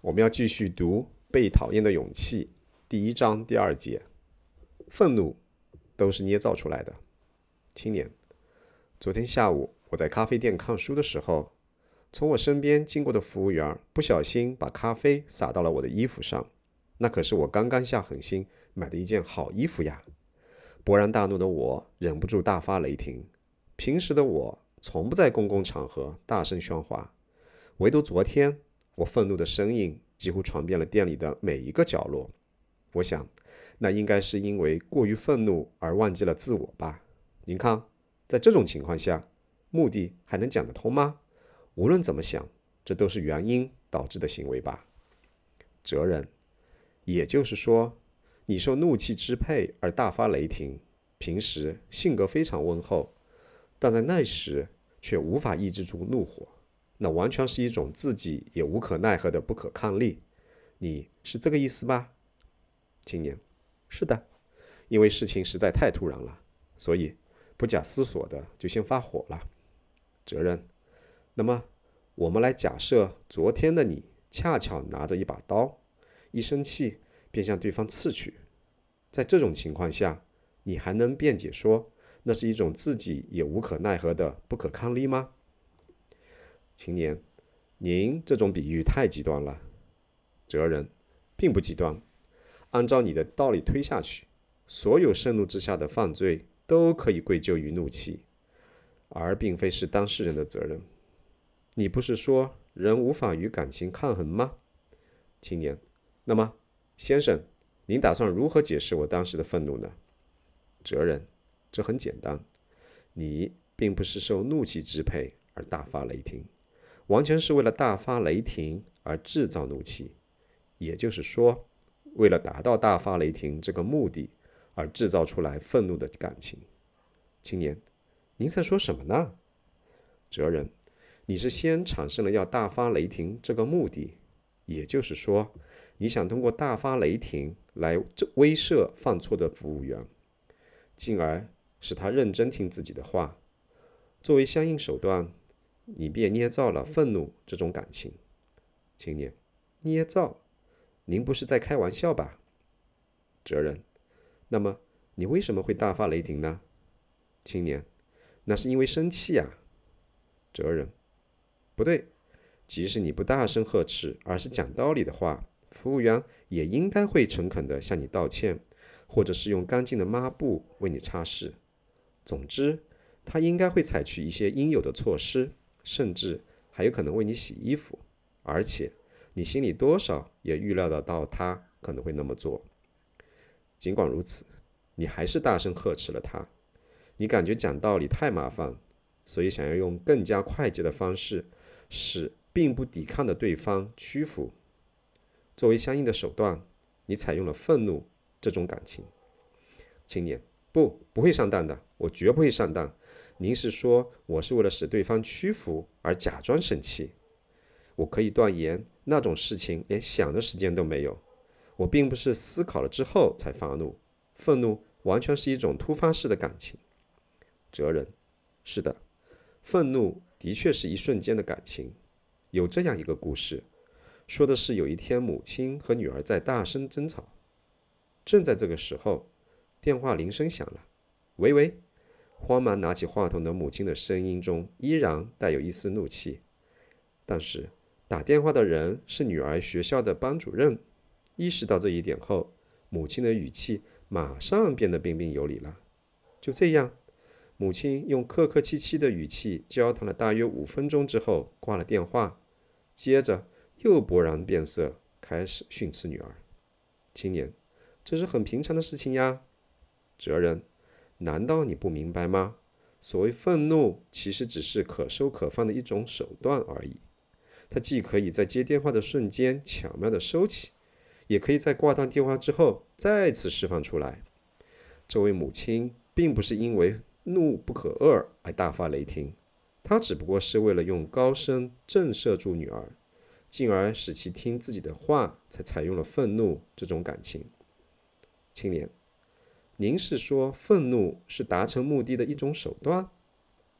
我们要继续读《被讨厌的勇气》第1章第2节。愤怒都是捏造出来的。青年，昨天下午我在咖啡店看书的时候，从我身边经过的服务员不小心把咖啡洒到了我的衣服上，那可是我刚刚下狠心买的一件好衣服呀。勃然大怒的我忍不住大发雷霆。平时的我从不在公共场合大声喧哗，唯独昨天，我愤怒的声音几乎传遍了店里的每一个角落。我想，那应该是因为过于愤怒而忘记了自我吧。您看，在这种情况下，目的还能讲得通吗？无论怎么想，这都是原因导致的行为吧。责任，也就是说，你受怒气支配而大发雷霆，平时性格非常温厚，但在那时却无法抑制住怒火，那完全是一种自己也无可奈何的不可抗力。你是这个意思吧？青年，是的，因为事情实在太突然了，所以不假思索的就先发火了。责任，那么我们来假设昨天的你恰巧拿着一把刀，一生气便向对方刺去。在这种情况下，你还能辩解说那是一种自己也无可奈何的不可抗力吗？青年，您这种比喻太极端了。责任，并不极端。按照你的道理推下去，所有盛怒之下的犯罪都可以归咎于怒气，而并非是当事人的责任。你不是说人无法与感情抗衡吗？青年，那么先生，您打算如何解释我当时的愤怒呢？责任，这很简单，你并不是受怒气支配而大发雷霆，完全是为了大发雷霆而制造怒气，也就是说，为了达到大发雷霆这个目的而制造出来愤怒的感情。青年，您在说什么呢？责任，你是先产生了要大发雷霆这个目的，也就是说，你想通过大发雷霆来威慑犯错的服务员，进而使他认真听自己的话。作为相应手段，你便捏造了愤怒这种感情。青年，捏造？您不是在开玩笑吧？责任，那么你为什么会大发雷霆呢？青年，那是因为生气啊。责任，不对，即使你不大声呵斥，而是讲道理的话，服务员也应该会诚恳地向你道歉，或者是用干净的抹布为你擦拭。总之，他应该会采取一些应有的措施，甚至还有可能为你洗衣服，而且你心里多少也预料得到他可能会那么做。尽管如此，你还是大声呵斥了他。你感觉讲道理太麻烦，所以想要用更加快捷的方式使并不抵抗的对方屈服。作为相应的手段，你采用了愤怒这种感情。青年，不会上当的，我绝不会上当。您是说我是为了使对方屈服而假装生气？我可以断言，那种事情连想的时间都没有。我并不是思考了之后才发怒，愤怒完全是一种突发式的感情。责任，是的，愤怒的确是一瞬间的感情。有这样一个故事，说的是有一天母亲和女儿在大声争吵，正在这个时候，电话铃声响了。喂喂，慌忙拿起话筒的母亲的声音中依然带有一丝怒气，但是打电话的人是女儿学校的班主任。意识到这一点后，母亲的语气马上变得彬彬有礼了。就这样，母亲用客客气气的语气交谈了大约5分钟之后挂了电话，接着又勃然变色，开始训斥女儿。青年，这是很平常的事情呀。责任，难道你不明白吗？所谓愤怒其实只是可收可放的一种手段而已，它既可以在接电话的瞬间巧妙地收起，也可以在挂断电话之后再次释放出来。这位母亲并不是因为怒不可遏而大发雷霆，她只不过是为了用高声震慑住女儿，进而使其听自己的话，才采用了愤怒这种感情。青年，您是说愤怒是达成目的的一种手段？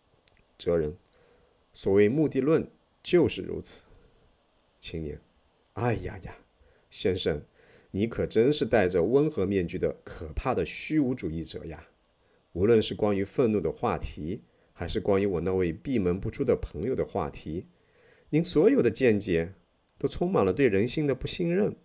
责任，所谓目的论就是如此。青年， 哎呀呀，先生，你可真是戴着温和面具的可怕的虚无主义者呀！无论是关于愤怒的话题，还是关于我那位闭门不出的朋友的话题，您所有的见解都充满了对人性的不信任。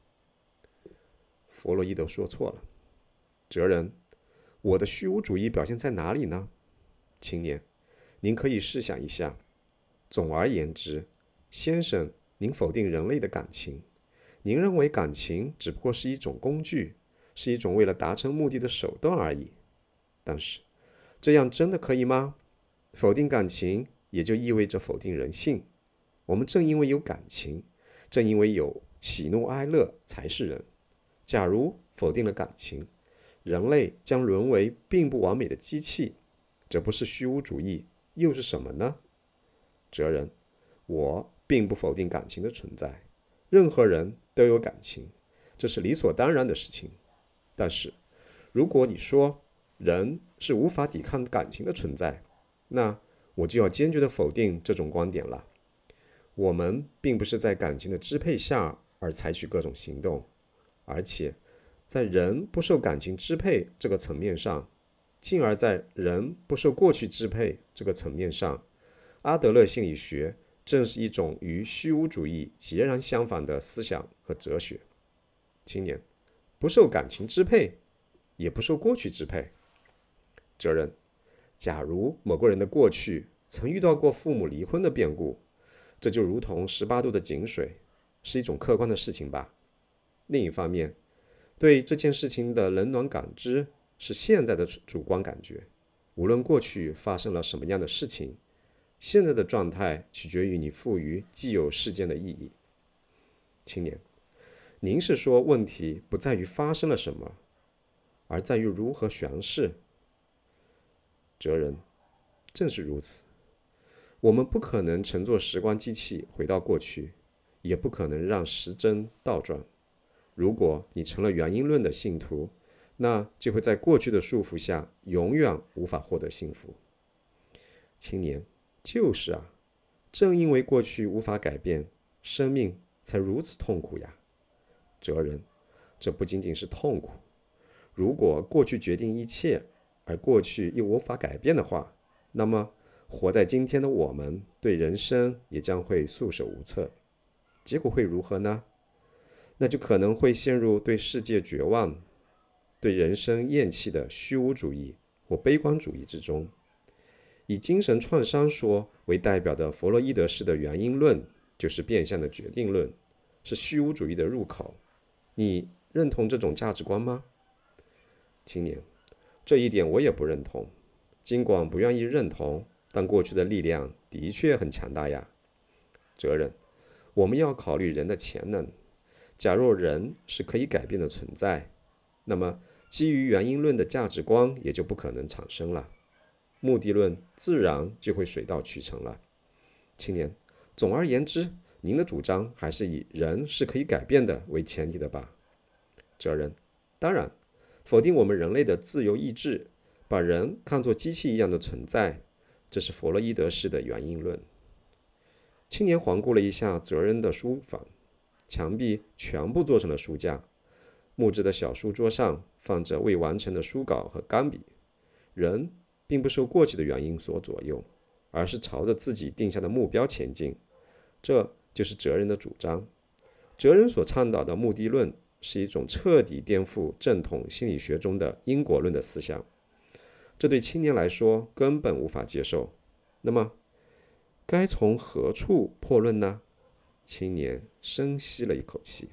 弗洛伊德说错了，哲人，我的虚无主义表现在哪里呢？青年，您可以试想一下。总而言之，先生，您否定人类的感情，您认为感情只不过是一种工具，是一种为了达成目的的手段而已。但是，这样真的可以吗？否定感情也就意味着否定人性。我们正因为有感情，正因为有喜怒哀乐，才是人。假如否定了感情，人类将沦为并不完美的机器，这不是虚无主义，又是什么呢？哲人，我并不否定感情的存在，任何人都有感情，这是理所当然的事情。但是，如果你说人是无法抵抗感情的存在，那我就要坚决地否定这种观点了。我们并不是在感情的支配下而采取各种行动，而且在人不受感情支配这个层面上，进而在人不受过去支配这个层面上，阿德勒心理学正是一种与虚无主义截然相反的思想和哲学。青年，不受感情支配，也不受过去支配。哲人，假如某个人的过去曾遇到过父母离婚的变故，这就如同18度的井水，是一种客观的事情吧。另一方面，对这件事情的冷暖感知是现在的主观感觉。无论过去发生了什么样的事情，现在的状态取决于你赋予既有事件的意义。青年，您是说问题不在于发生了什么，而在于如何诠释？哲人，正是如此。我们不可能乘坐时光机器回到过去，也不可能让时针倒转。如果你成了原因论的信徒，那就会在过去的束缚下永远无法获得幸福。青年，就是啊，正因为过去无法改变，生命才如此痛苦呀。哲人，这不仅仅是痛苦，如果过去决定一切，而过去又无法改变的话，那么活在今天的我们对人生也将会束手无策。结果会如何呢？那就可能会陷入对世界绝望、对人生厌弃的虚无主义或悲观主义之中。以精神创伤说为代表的弗洛伊德式的原因论，就是变相的决定论，是虚无主义的入口。你认同这种价值观吗？青年，这一点我也不认同。尽管不愿意认同，但过去的力量的确很强大呀。哲人，我们要考虑人的潜能。假若人是可以改变的存在，那么基于原因论的价值观也就不可能产生了，目的论自然就会水到渠成了。青年，总而言之，您的主张还是以人是可以改变的为前提的吧？哲人，当然，否定我们人类的自由意志，把人看作机器一样的存在，这是弗洛伊德式的原因论。青年环顾了一下哲人的书房，墙壁全部做成了书架，木质的小书桌上放着未完成的书稿和钢笔。人并不受过去的原因所左右，而是朝着自己定下的目标前进。这就是哲人的主张。哲人所倡导的目的论是一种彻底颠覆正统心理学中的因果论的思想，这对青年来说根本无法接受。那么，该从何处破论呢？青年深吸了一口气。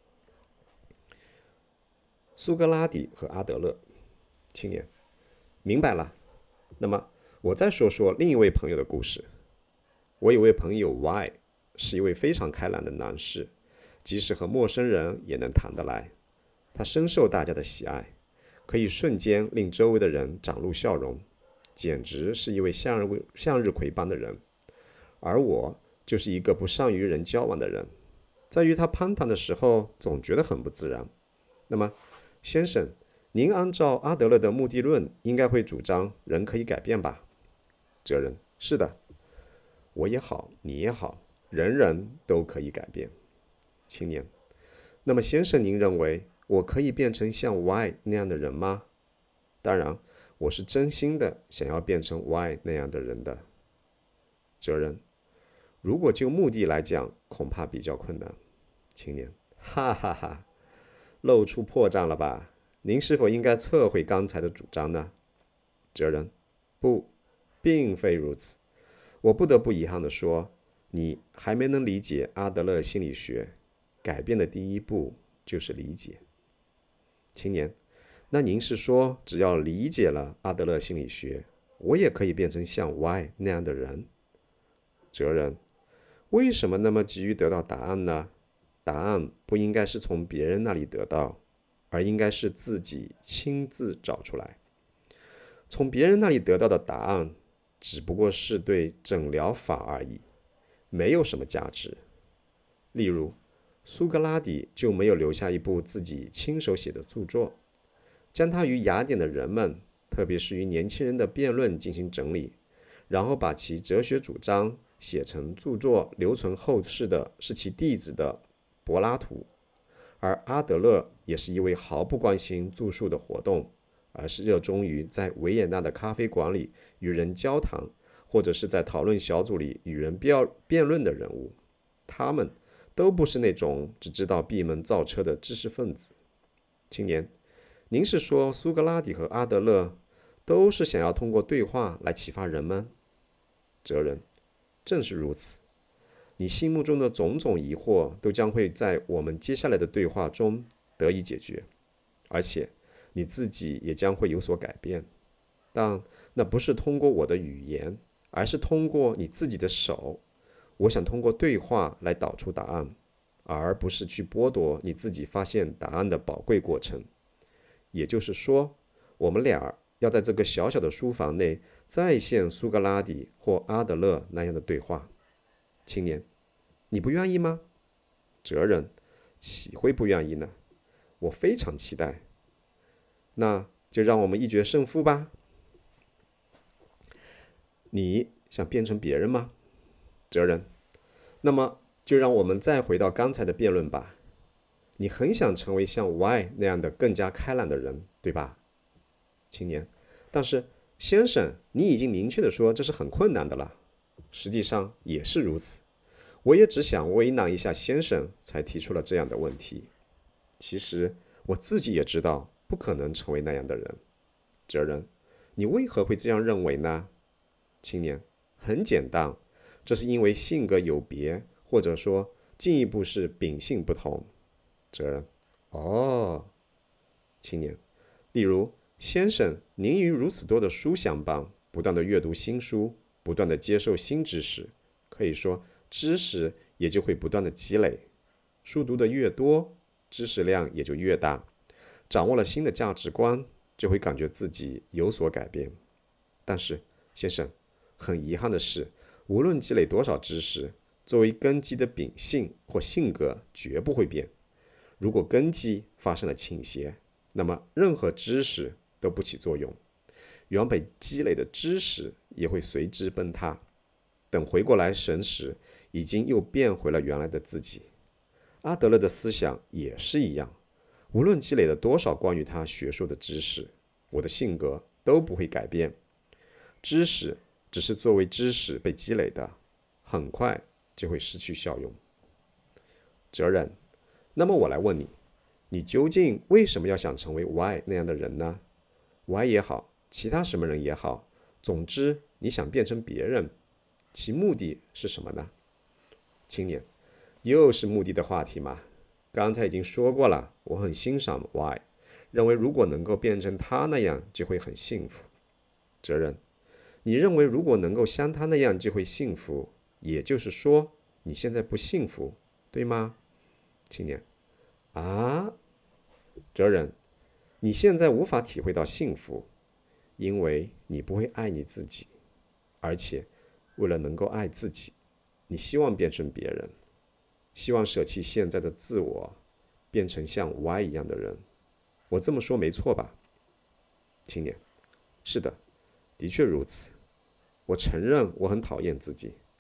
苏格拉底和阿德勒。青年，明白了。那么我再说说另一位朋友的故事。我有位朋友 Y， 是一位非常开朗的男士，即使和陌生人也能谈得来。他深受大家的喜爱，可以瞬间令周围的人展露笑容，简直是一位向日葵般的人。而我就是一个不善于人交往的人，在与他攀谈的时候总觉得很不自然。那么先生，您按照阿德勒的目的论应该会主张人可以改变吧？哲人，是的，我也好，你也好，人人都可以改变。 青年：那么先生，您认为我可以变成像 Y 那样的人吗？当然，我是真心的想要变成 Y 那样的人的。哲人：如果就目的来讲，恐怕比较困难。青年：哈哈哈，露出破绽了吧？您是否应该撤回刚才的主张呢？哲人：不，并非如此。我不得不遗憾地说，你还没能理解阿德勒心理学。改变的第一步就是理解。青年：那您是说，只要理解了阿德勒心理学，我也可以变成像 Y 那样的人？哲人：为什么那么急于得到答案呢？答案不应该是从别人那里得到，而应该是自己亲自找出来。从别人那里得到的答案，只不过是对诊疗法而已，没有什么价值。例如，苏格拉底就没有留下一部自己亲手写的著作，将他与雅典的人们，特别是与年轻人的辩论进行整理，然后把其哲学主张写成著作留存后世的是其弟子的柏拉图。而阿德勒也是一位毫不关心著述的活动，而是热衷于在维也纳的咖啡馆里与人交谈，或者是在讨论小组里与人辩论的人物。他们都不是那种只知道闭门造车的知识分子。青年：您是说苏格拉底和阿德勒都是想要通过对话来启发人们？哲人：正是如此。你心目中的种种疑惑都将会在我们接下来的对话中得以解决，而且你自己也将会有所改变。但那不是通过我的语言，而是通过你自己的手。我想通过对话来导出答案，而不是去剥夺你自己发现答案的宝贵过程。也就是说，我们俩要在这个小小的书房内再现苏格拉底或阿德勒那样的对话。青年：你不愿意吗？哲人：岂会不愿意呢？我非常期待。那就让我们一决胜负吧。你想变成别人吗？哲人：那么就让我们再回到刚才的辩论吧。你很想成为像 Y 那样的更加开朗的人，对吧？青年：但是先生，你已经明确地说这是很困难的了。实际上也是如此。我也只想为难一下先生，才提出了这样的问题。其实我自己也知道不可能成为那样的人。哲人：你为何会这样认为呢？青年：很简单，这是因为性格有别，或者说进一步是秉性不同。哲人：哦。青年：例如，先生，您与如此多的书相伴，不断的阅读新书，不断的接受新知识，可以说知识也就会不断的积累。书读的越多，知识量也就越大，掌握了新的价值观，就会感觉自己有所改变。但是，先生，很遗憾的是，无论积累多少知识，作为根基的秉性或性格绝不会变。如果根基发生了倾斜，那么任何知识都不起作用，原本积累的知识也会随之崩塌。等回过来神时，已经又变回了原来的自己。阿德勒的思想也是一样，无论积累了多少关于他学术的知识，我的性格都不会改变。知识只是作为知识被积累的，很快就会失去效用。哲人：那么我来问你，你究竟为什么要想成为 Y 那样的人呢？ Y 也好，其他什么人也好，总之你想变成别人，其目的是什么呢？青年：又是目的的话题嘛。刚才已经说过了，我很欣赏 Y， 认为如果能够变成他那样就会很幸福。哲人：你认为如果能够像他那样就会幸福，也就是说你现在不幸福，对吗？青年：啊？哲人：你现在无法体会到幸福，因为你不会爱你自己，而且为了能够爱自己，你希望变成别人，希望舍弃现在的自我，变成像 Y 一样的人。我这么说没错吧？青年：是的，的确如此。我承认我很讨厌自己，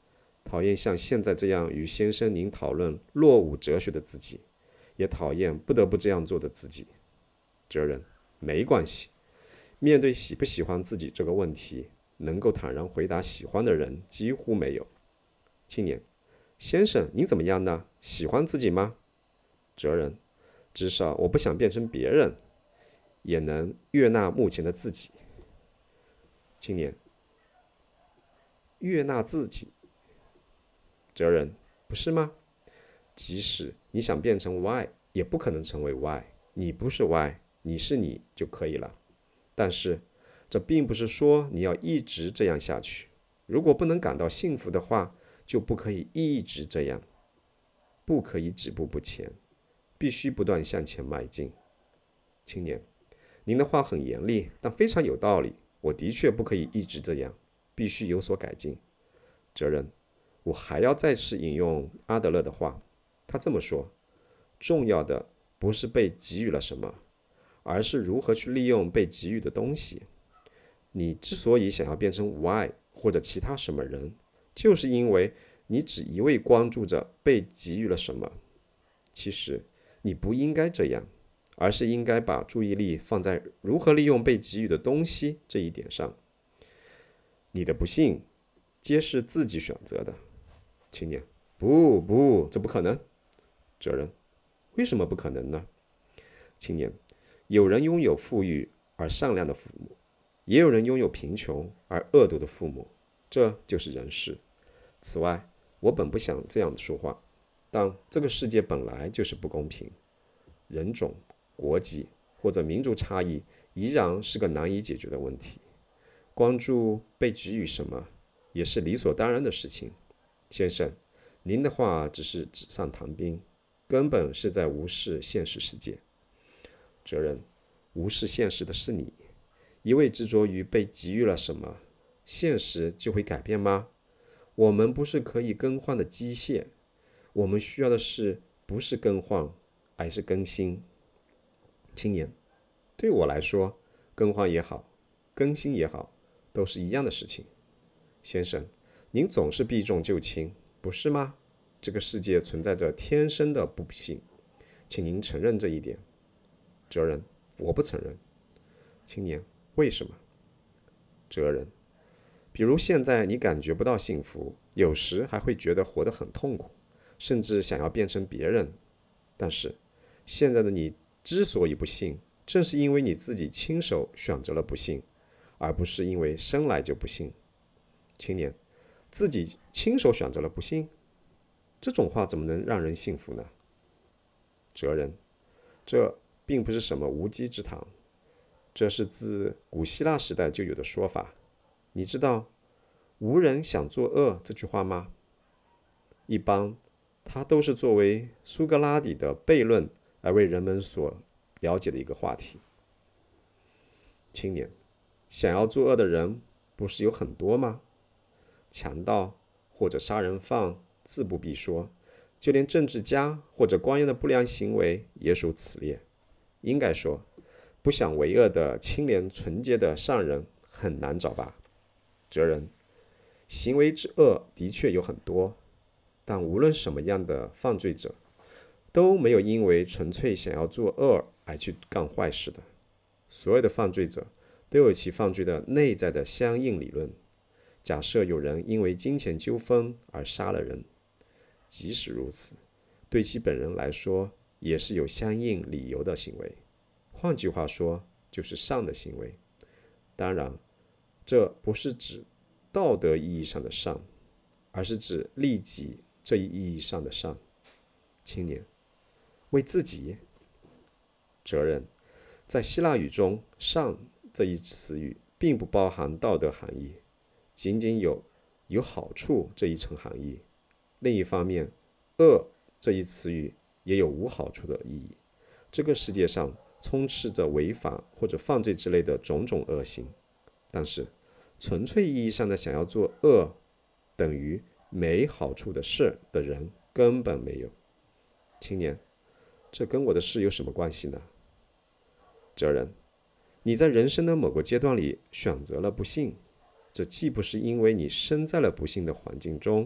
讨厌像现在这样与先生您讨论落伍哲学的自己，也讨厌不得不这样做的自己。哲人：没关系。面对喜不喜欢自己这个问题，能够坦然回答喜欢的人几乎没有。青年：先生，您怎么样呢？喜欢自己吗？哲人：至少我不想变成别人，也能悦纳目前的自己。青年：悦纳自己。哲人：不是吗？即使你想变成 Y， 也不可能成为 Y。你不是 Y， 你是你就可以了。但是，这并不是说你要一直这样下去。如果不能感到幸福的话，就不可以一直这样，不可以止步不前，必须不断向前迈进。青年：您的话很严厉，但非常有道理。我的确不可以一直这样，必须有所改进。哲人：我还要再次引用阿德勒的话，他这么说：重要的不是被给予了什么，而是如何去利用被给予的东西。你之所以想要变成 Y 或者其他什么人，就是因为你只一味关注着被给予了什么。其实你不应该这样，而是应该把注意力放在如何利用被给予的东西这一点上。你的不幸皆是自己选择的。青年：不，这不可能。哲人：为什么不可能呢？青年：有人拥有富裕而善良的父母，也有人拥有贫穷而恶毒的父母，这就是人世。此外，我本不想这样说话，但这个世界本来就是不公平，人种、国籍或者民族差异依然是个难以解决的问题。关注被给予什么，也是理所当然的事情。先生，您的话只是纸上谈兵，根本是在无视现实世界。哲人：无视现实的是你，一味执着于被给予了什么，现实就会改变吗？我们不是可以更换的机械，我们需要的是不是更换，而是更新。青年：对我来说，更换也好，更新也好，都是一样的事情。先生，您总是避重就轻，不是吗？这个世界存在着天生的不幸，请您承认这一点。哲人：我不承认。青年：为什么？哲人：比如现在你感觉不到幸福，有时还会觉得活得很痛苦，甚至想要变成别人。但是现在的你之所以不幸，正是因为你自己亲手选择了不幸，而不是因为生来就不幸。青年：自己亲手选择了不幸，这种话怎么能让人幸福呢？哲人：这并不是什么无稽之谈，这是自古希腊时代就有的说法。你知道无人想作恶这句话吗？一般它都是作为苏格拉底的悖论而为人们所了解的一个话题。青年：想要作恶的人不是有很多吗？强盗或者杀人犯自不必说，就连政治家或者官员的不良行为也属此列。应该说，不想为恶的清廉纯洁的善人很难找吧？哲人：行为之恶的确有很多，但无论什么样的犯罪者，都没有因为纯粹想要做恶而去干坏事的。所有的犯罪者都有其犯罪的内在的相应理论。假设有人因为金钱纠纷而杀了人，即使如此，对其本人来说也是有相应理由的行为，换句话说，就是善的行为。当然，这不是指道德意义上的善，而是指利己这一意义上的善。青年：为自己？哲人：在希腊语中，善这一词语并不包含道德含义，仅仅有好处这一层含义。另一方面，恶这一词语也有无好处的意义。这个世界上充斥着违法或者犯罪之类的种种恶行，但是纯粹意义上的想要做恶等于没好处的事的人根本没有。青年：这跟我的事有什么关系呢？哲人：你在人生的某个阶段里选择了不幸，这既不是因为你生在了不幸的环境中，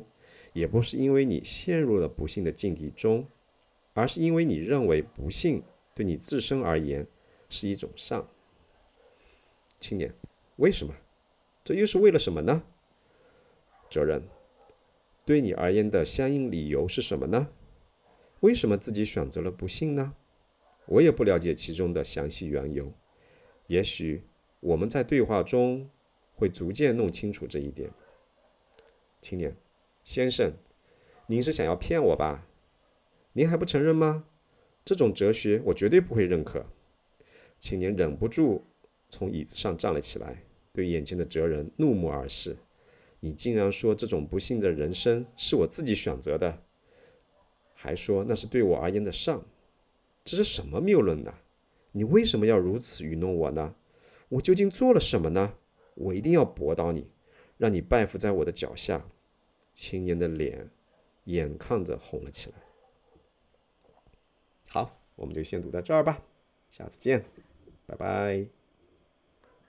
也不是因为你陷入了不幸的境地中，而是因为你认为不幸对你自身而言是一种善。青年，为什么？这又是为了什么呢？责任，对你而言的相应理由是什么呢？为什么自己选择了不幸呢？我也不了解其中的详细缘由，也许我们在对话中会逐渐弄清楚这一点。青年，先生，您是想要骗我吧？您还不承认吗？这种哲学我绝对不会认可。青年忍不住从椅子上站了起来，对眼前的哲人怒目而视。你竟然说这种不幸的人生是我自己选择的，还说那是对我而言的善，这是什么谬论呢？你为什么要如此愚弄我呢？我究竟做了什么呢？我一定要驳倒你，让你拜伏在我的脚下。青年的脸眼看着红了起来。好，我们就先读到这儿吧，下次见，拜拜。